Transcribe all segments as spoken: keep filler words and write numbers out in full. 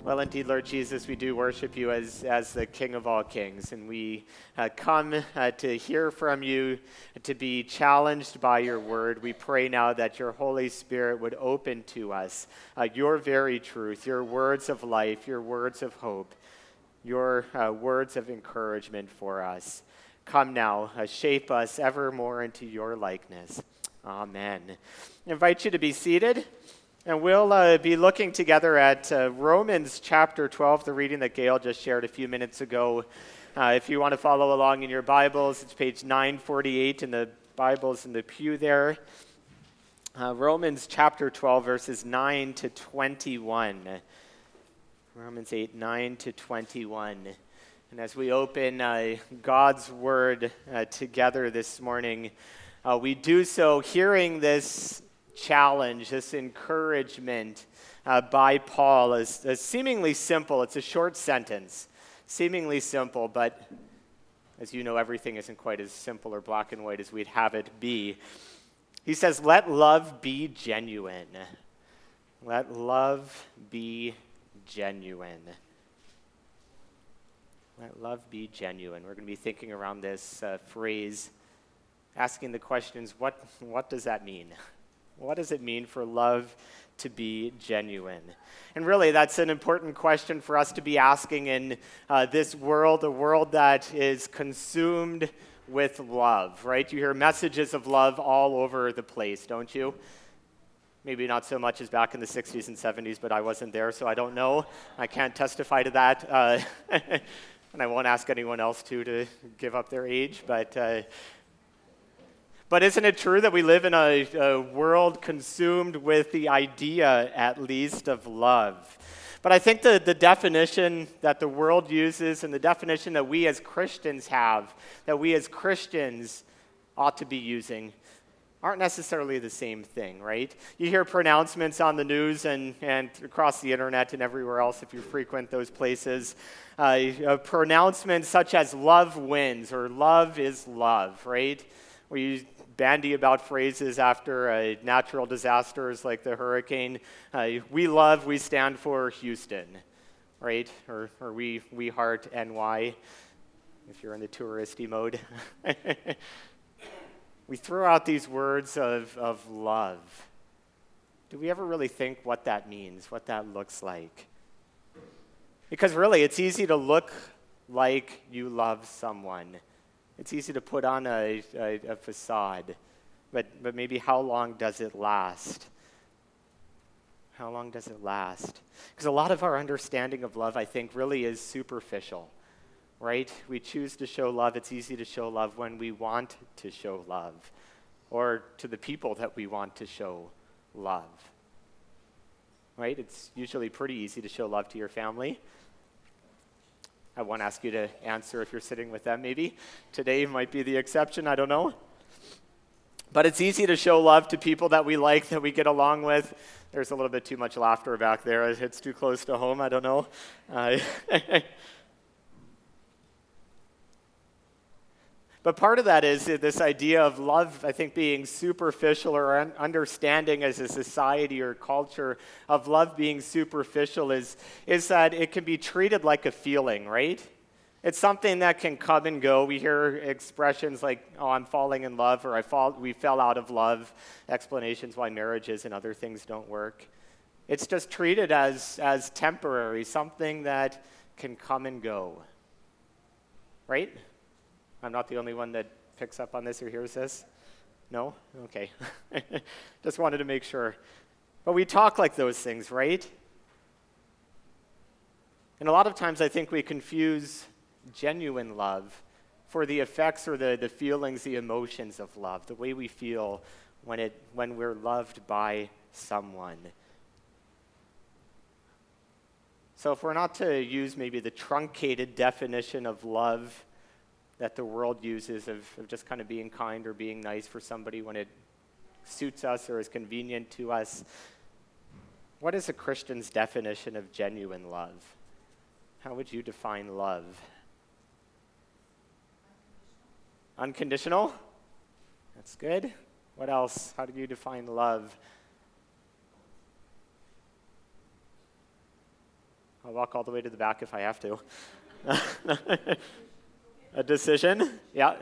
Well, indeed, Lord Jesus, we do worship you as, as the King of all kings, and we uh, come uh, to hear from you, to be challenged by your word. We pray now that your Holy Spirit would open to us uh, your very truth, your words of life, your words of hope, your uh, words of encouragement for us. Come now, uh, shape us ever more into your likeness. Amen. I invite you to be seated. And we'll uh, be looking together at uh, Romans chapter twelve, the reading that Gail just shared a few minutes ago. Uh, if you want to follow along in your Bibles, it's page nine forty-eight in the Bibles in the pew there. Uh, Romans chapter twelve, verses nine to twenty-one. Romans eight, nine to twenty-one. And as we open uh, God's Word uh, together this morning, uh, we do so hearing this challenge, this encouragement uh, by Paul is, is seemingly simple. It's a short sentence, seemingly simple, but as you know, everything isn't quite as simple or black and white as we'd have it be. He says, let love be genuine. Let love be genuine. Let love be genuine. We're going to be thinking around this uh, phrase, asking the questions, what, what does that mean? What does it mean for love to be genuine? And really, that's an important question for us to be asking in uh, this world, a world that is consumed with love, right? You hear messages of love all over the place, don't you? Maybe not so much as back in the sixties and seventies, but I wasn't there, so I don't know. I can't testify to that. Uh, and I won't ask anyone else to to give up their age, but... Uh, But isn't it true that we live in a, a world consumed with the idea, at least, of love? But I think the, the definition that the world uses and the definition that we as Christians have, that we as Christians ought to be using, aren't necessarily the same thing, right? You hear pronouncements on the news and, and across the internet and everywhere else if you frequent those places, uh, uh, pronouncements such as love wins or love is love, right? Where you bandy about phrases after uh, natural disasters like the hurricane. Uh, we love, we stand for Houston, right? Or, or we, we heart N Y, if you're in the touristy mode. We throw out these words of, of love. Do we ever really think what that means, what that looks like? Because really, it's easy to look like you love someone. It's easy to put on a, a, a facade, but, but maybe how long does it last? How long does it last? Because a lot of our understanding of love, I think, really is superficial, right? We choose to show love. It's easy to show love when we want to show love, or to the people that we want to show love, right? It's usually pretty easy to show love to your family. I won't ask you to answer if you're sitting with them, maybe. Today might be the exception, I don't know. But it's easy to show love to people that we like, that we get along with. There's a little bit too much laughter back there. It's too close to home, I don't know. Uh, But part of that is this idea of love, I think, being superficial or un- understanding as a society or culture of love being superficial is, is that it can be treated like a feeling, right? It's something that can come and go. We hear expressions like, oh, I'm falling in love, or I fall, we fell out of love, explanations why marriages and other things don't work. It's just treated as, as temporary, something that can come and go, right? I'm not the only one that picks up on this or hears this? No? Okay. Just wanted to make sure. But we talk like those things, right? And a lot of times I think we confuse genuine love for the effects or the, the feelings, the emotions of love, the way we feel when it when we're loved by someone. So if we're not to use maybe the truncated definition of love that the world uses of, of just kind of being kind or being nice for somebody when it suits us or is convenient to us. What is a Christian's definition of genuine love? How would you define love? Unconditional? That's good. What else? How do you define love? How walk all the way to the back if I have to. A decision? Yeah.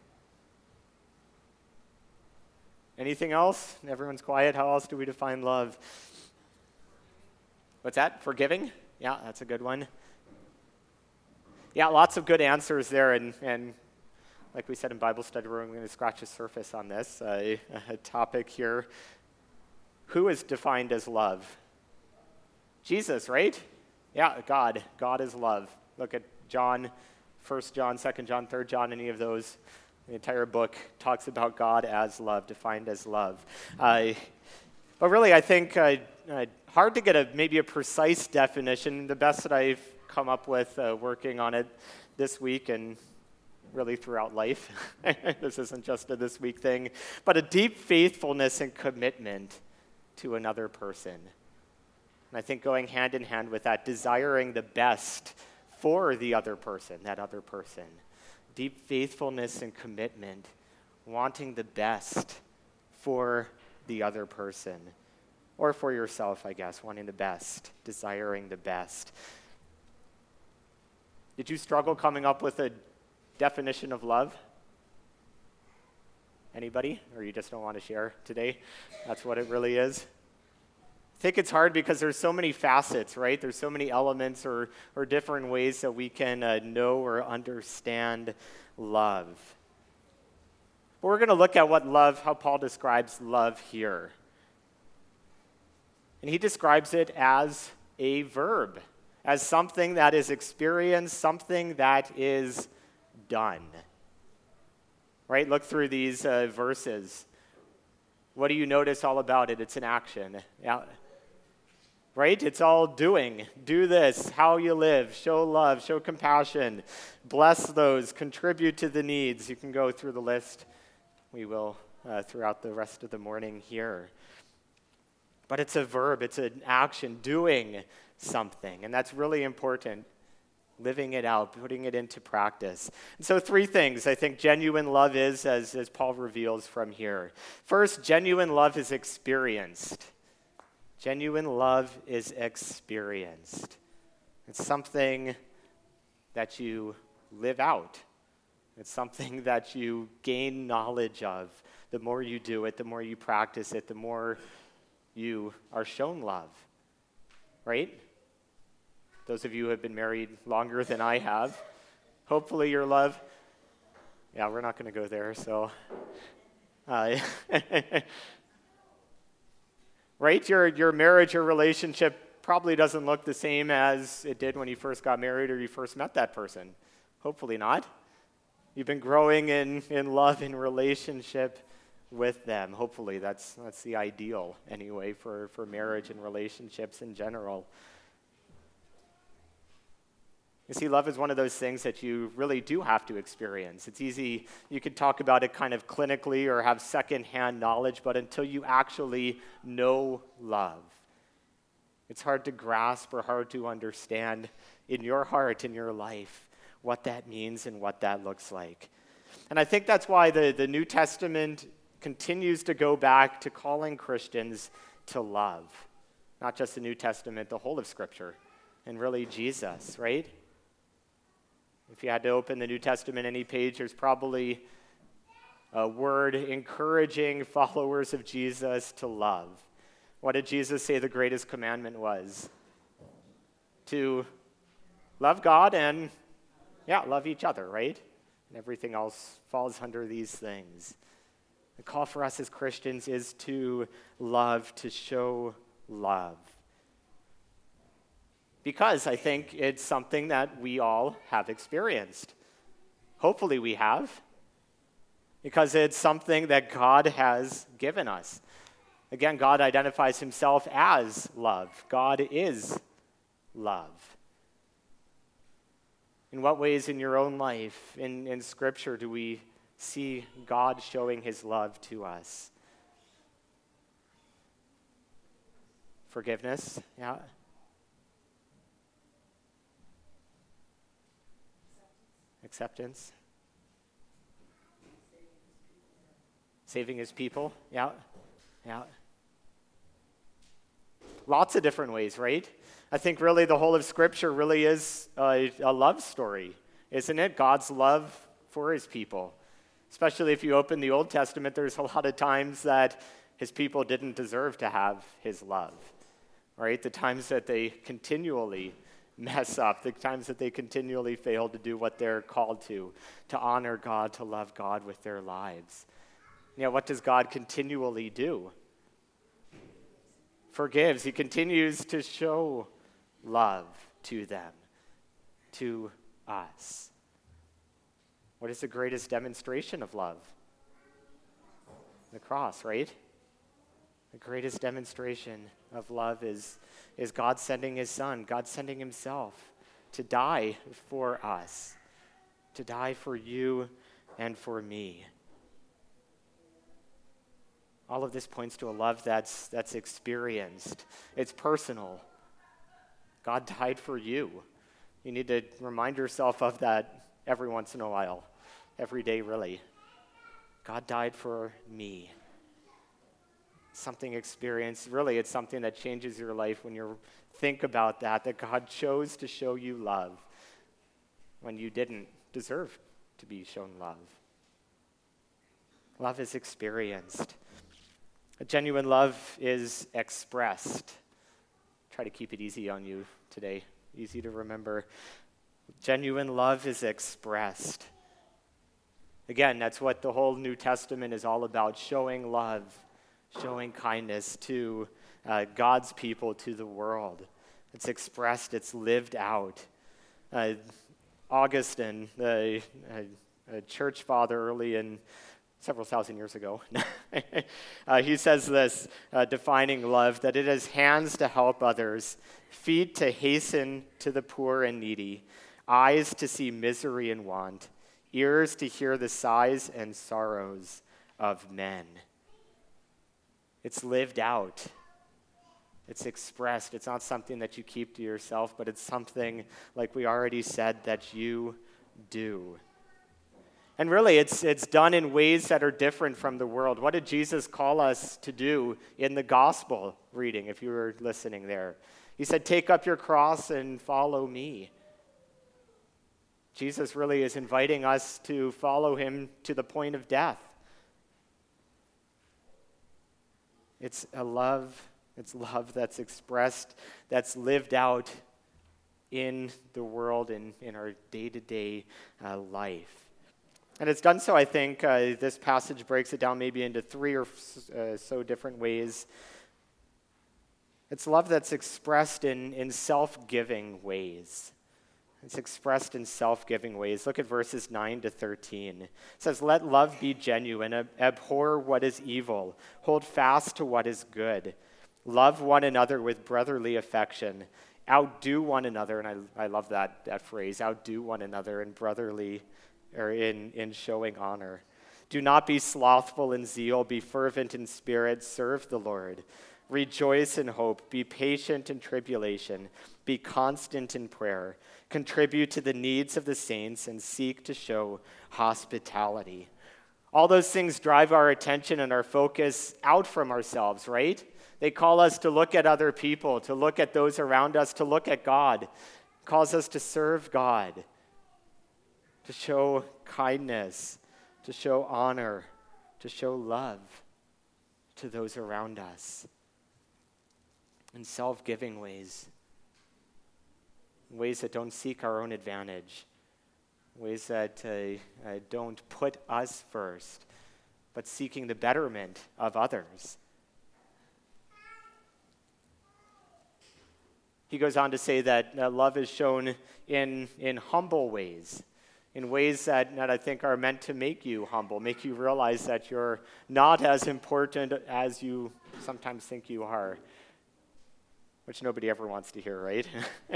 Anything else? Everyone's quiet. How else do we define love? What's that? Forgiving? Yeah, that's a good one. Yeah, lots of good answers there, and, and like we said in Bible study, we're going to scratch the surface on this uh, a topic here. Who is defined as love? Jesus, right? Yeah, God. God is love. Look at John, First John, Second John, Third John, any of those. The entire book talks about God as love, defined as love. Uh, but really, I think uh, uh, hard to get a maybe a precise definition. The best that I've come up with uh, working on it this week and really throughout life. This isn't just a this week thing, but a deep faithfulness and commitment to another person. And I think going hand in hand with that, desiring the best for the other person, that other person. Deep faithfulness and commitment, wanting the best for the other person. Or for yourself, I guess, wanting the best, desiring the best. Did you struggle coming up with a definition of love? Anybody? Or you just don't want to share today? That's what it really is? I think it's hard because there's so many facets, right? There's so many elements or, or different ways that we can uh, know or understand love. But we're going to look at what love, how Paul describes love here. And he describes it as a verb, as something that is experienced, something that is done. Right? Look through these uh, verses. What do you notice all about it? It's an action. Yeah. Right? It's all doing. Do this, how you live, show love, show compassion, bless those, contribute to the needs. You can go through the list. We will uh, throughout the rest of the morning here. But it's a verb, it's an action, doing something. And that's really important, living it out, putting it into practice. And so three things I think genuine love is, as, as Paul reveals from here. First, genuine love is experienced. Genuine love is experienced. It's something that you live out. It's something that you gain knowledge of. The more you do it, the more you practice it, the more you are shown love. Right? Those of you who have been married longer than I have, hopefully your love, yeah, we're not going to go there, so. Uh, Right? Your your marriage or relationship probably doesn't look the same as it did when you first got married or you first met that person. Hopefully not. You've been growing in, in love and relationship with them. Hopefully that's that's the ideal anyway for, for marriage and relationships in general. You see, love is one of those things that you really do have to experience. It's easy, you could talk about it kind of clinically or have secondhand knowledge, but until you actually know love, it's hard to grasp or hard to understand in your heart, in your life, what that means and what that looks like. And I think that's why the, the New Testament continues to go back to calling Christians to love. Not just the New Testament, the whole of Scripture, and really Jesus, right? If you had to open the New Testament any page, there's probably a word encouraging followers of Jesus to love. What did Jesus say the greatest commandment was? To love God and, yeah, love each other, right? And everything else falls under these things. The call for us as Christians is to love, to show love. Because I think it's something that we all have experienced. Hopefully we have. Because it's something that God has given us. Again, God identifies himself as love. God is love. In what ways in your own life, in, in Scripture, do we see God showing his love to us? Forgiveness, yeah. Acceptance. Saving his people, yeah, yeah. Lots of different ways, right? I think really the whole of Scripture really is a, a love story, isn't it? God's love for his people. Especially if you open the Old Testament, there's a lot of times that his people didn't deserve to have his love, right? The times that they continually mess up, the times that they continually fail to do what they're called to, to honor God, to love God with their lives. Yeah, what does God continually do? Forgives. He continues to show love to them, to us. What is the greatest demonstration of love? The cross, right? The greatest demonstration of love is, is God sending his son, God sending himself to die for us, to die for you and for me. All of this points to a love that's, that's experienced. It's personal. God died for you. You need to remind yourself of that every once in a while, every day really. God died for me. Something experienced, really it's something that changes your life when you think about that, that God chose to show you love when you didn't deserve to be shown love. Love is experienced. A genuine love is expressed. Try to keep it easy on you today, easy to remember. Genuine love is expressed. Again, that's what the whole New Testament is all about, showing love, showing kindness to uh, God's people, to the world. It's expressed, it's lived out. Uh, Augustine, the uh, a church father early in several thousand years ago, uh, he says this, uh, defining love, that it has hands to help others, feet to hasten to the poor and needy, eyes to see misery and want, ears to hear the sighs and sorrows of men. It's lived out. It's expressed. It's not something that you keep to yourself, but it's something, like we already said, that you do. And really, it's it's done in ways that are different from the world. What did Jesus call us to do in the gospel reading, if you were listening there? He said, take up your cross and follow me. Jesus really is inviting us to follow him to the point of death. It's a love, it's love that's expressed, that's lived out in the world and in our day-to-day uh, life. And it's done so, I think, uh, this passage breaks it down maybe into three or uh, so different ways. It's love that's expressed in, in self-giving ways. It's expressed in self-giving ways. Look at verses nine to thirteen. It says, let love be genuine, ab- abhor what is evil, hold fast to what is good. Love one another with brotherly affection. Outdo one another, and I, I love that, that phrase, outdo one another in brotherly or in, in showing honor. Do not be slothful in zeal, be fervent in spirit, serve the Lord. Rejoice in hope, be patient in tribulation, be constant in prayer. Contribute to the needs of the saints and seek to show hospitality. All those things drive our attention and our focus out from ourselves, right? They call us to look at other people, to look at those around us, to look at God. It calls us to serve God, to show kindness, to show honor, to show love to those around us in self-giving ways, ways that don't seek our own advantage, ways that uh, uh, don't put us first, but seeking the betterment of others. He goes on to say that uh, love is shown in, in humble ways, in ways that, that I think are meant to make you humble, make you realize that you're not as important as you sometimes think you are, which nobody ever wants to hear, right?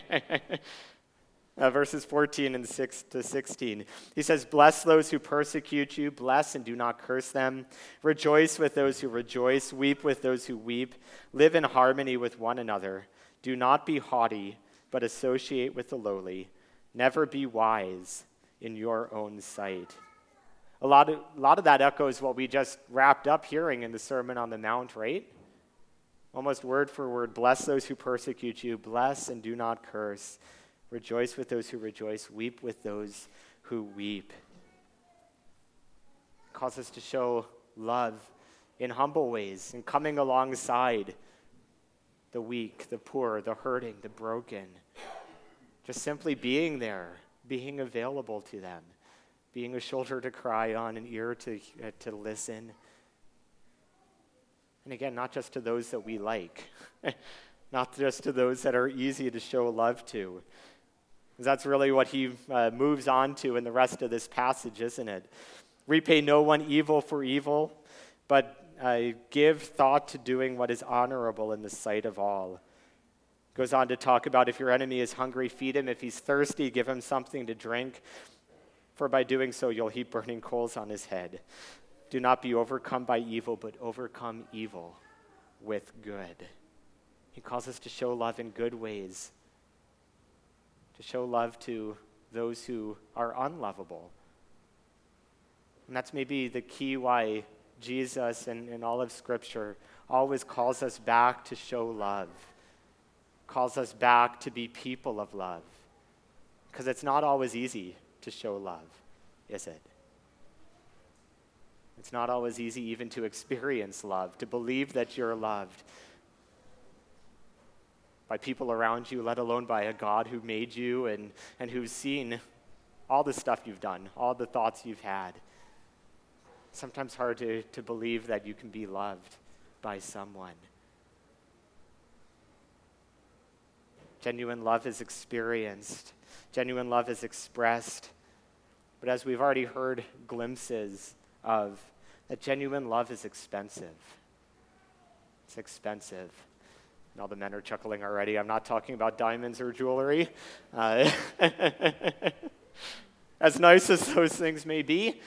uh, verses fourteen and six to sixteen. He says, bless those who persecute you, bless and do not curse them. Rejoice with those who rejoice, weep with those who weep. Live in harmony with one another. Do not be haughty, but associate with the lowly. Never be wise in your own sight. A lot of, a lot of that echoes what we just wrapped up hearing in the Sermon on the Mount, right? Almost word for word, bless those who persecute you, bless and do not curse. Rejoice with those who rejoice, weep with those who weep. It calls us to show love in humble ways, in coming alongside the weak, the poor, the hurting, the broken. Just simply being there, being available to them, being a shoulder to cry on, an ear to, uh, to listen. And again, not just to those that we like, not just to those that are easy to show love to. That's really what he uh, moves on to in the rest of this passage, isn't it? Repay no one evil for evil, but uh, give thought to doing what is honorable in the sight of all. Goes on to talk about if your enemy is hungry, feed him. If he's thirsty, give him something to drink. For by doing so, you'll heap burning coals on his head. Do not be overcome by evil, but overcome evil with good. He calls us to show love in good ways, to show love to those who are unlovable. And that's maybe the key why Jesus and, and all of Scripture always calls us back to show love, calls us back to be people of love. Because it's not always easy to show love, is it? It's not always easy even to experience love, to believe that you're loved by people around you, let alone by a God who made you and, and who's seen all the stuff you've done, all the thoughts you've had. Sometimes hard to, to believe that you can be loved by someone. Genuine love is experienced. Genuine love is expressed. But as we've already heard glimpses of, that genuine love is expensive. It's expensive. And all the men are chuckling already. I'm not talking about diamonds or jewelry. Uh, as nice as those things may be.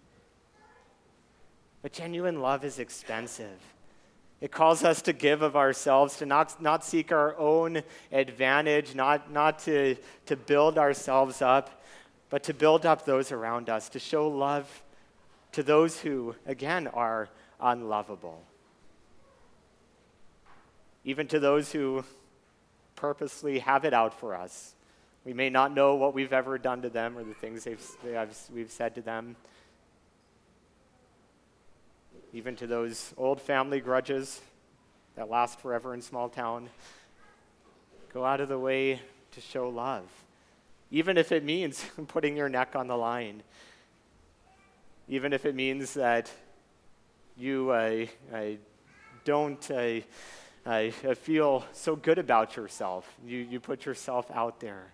But genuine love is expensive. It calls us to give of ourselves, to not, not seek our own advantage, not, not to, to build ourselves up, but to build up those around us, to show love to those who, again, are unlovable. Even to those who purposely have it out for us. We may not know what we've ever done to them or the things they've, they've, we've said to them. Even to those old family grudges that last forever in small town. Go out of the way to show love, even if it means putting your neck on the line, even if it means that you uh, uh, don't uh, uh, feel so good about yourself. You, you put yourself out there.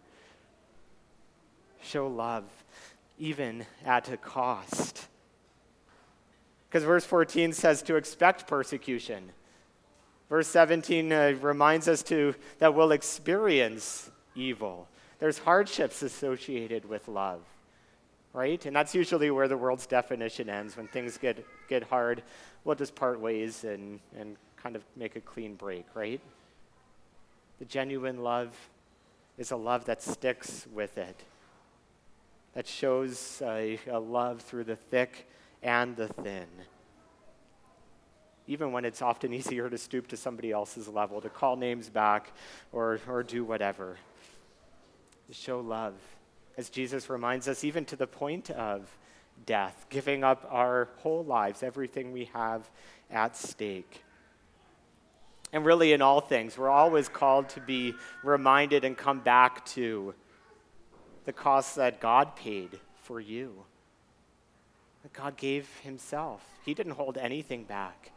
Show love, even at a cost. Because verse fourteen says to expect persecution. Verse seventeen uh, reminds us to that we'll experience evil. There's hardships associated with love, right? And that's usually where the world's definition ends. When things get, get hard, we'll just part ways and, and kind of make a clean break, right? The genuine love is a love that sticks with it, that shows a, a love through the thick and the thin. Even when it's often easier to stoop to somebody else's level, to call names back or, or do whatever. To show love, as Jesus reminds us, even to the point of death, giving up our whole lives, everything we have at stake. And really in all things, we're always called to be reminded and come back to the cost that God paid for you. That God gave himself. He didn't hold anything back.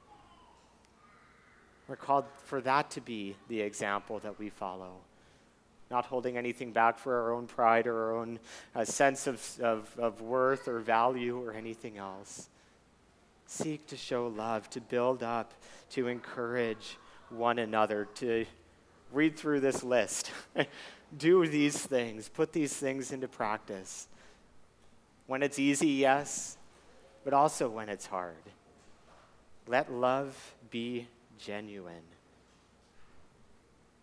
We're called for that to be the example that we follow. Not holding anything back for our own pride or our own uh, sense of, of, of worth or value or anything else. Seek to show love, to build up, to encourage one another, to read through this list. Do these things, put these things into practice. When it's easy, yes, but also when it's hard. Let love be genuine.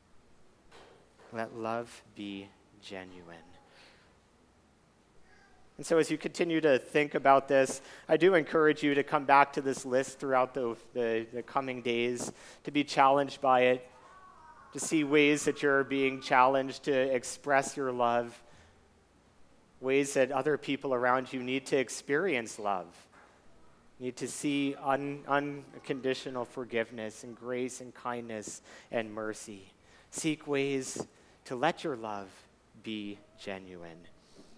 Let love be genuine. And so as you continue to think about this, I do encourage you to come back to this list throughout the, the, the coming days, to be challenged by it, to see ways that you're being challenged to express your love, ways that other people around you need to experience love, need to see un, unconditional forgiveness and grace and kindness and mercy. Seek ways to let your love be genuine.